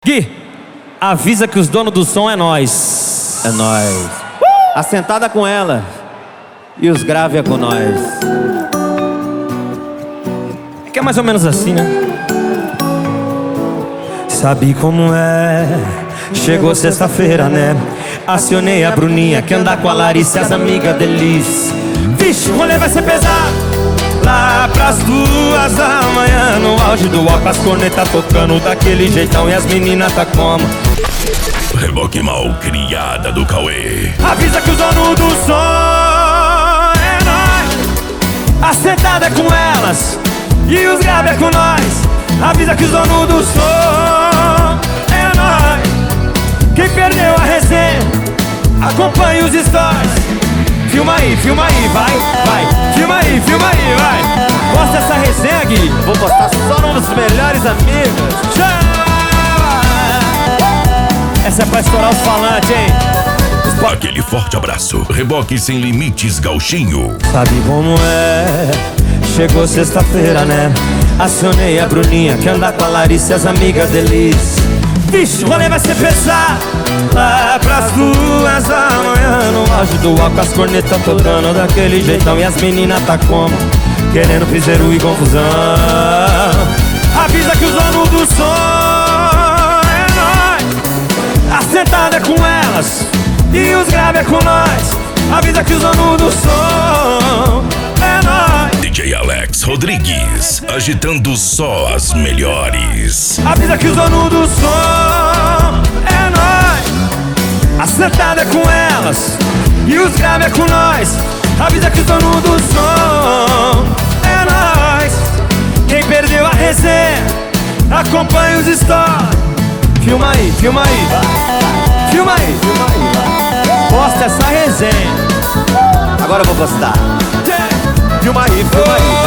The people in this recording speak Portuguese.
Gui, avisa que os donos do som é nós. É nós. Assentada com ela. E os grave é com nós. É que é mais ou menos assim, né? Sabe como é? Chegou sexta-feira, né? Acionei a Bruninha que anda com a Larissa e as amigas delícia. Vixe, o rolê vai ser pesado. Lá pras 2 da manhã, no auge do álcool, as cornetas tocando daquele jeitão e as meninas tá como? Reboque mal criada do Cauê. Avisa que os donos do som é nós. Assentada é com elas e os grave é com nós. Avisa que os donos do som é nós. Quem perdeu a resenha, acompanhe os stories. Filma aí, vai, vai. Filma aí, vai. Posta essa resenha, Gui. Vou postar só nos melhores amigos. Essa é pra estourar os falantes, hein? Aquele forte abraço. Reboque sem limites, gauchinho. Sabe como é? Chegou sexta-feira, né? Acionei a Bruninha que anda com a Larissa e as amigas delícia. Vixe, o rolê vai ser pesado. Lá pras 2 da manhã, no auge do álcool, as cornetas tocando daquele jeitão e as meninas tá como? Querendo piseiro e confusão. Avisa que os donos do som é nós. Assentada é com elas e os grave é com nós. Avisa que os donos do som é nós. DJ Alex Rodrigues, agitando só as melhores. Avisa que os donos do som é nós. Assentada é com elas e os grave é com nós. Avisa que os donos do som é nós. Quem perdeu a resenha, acompanha os stories. Filma aí. Posta essa resenha. Agora eu vou postar. Filma aí.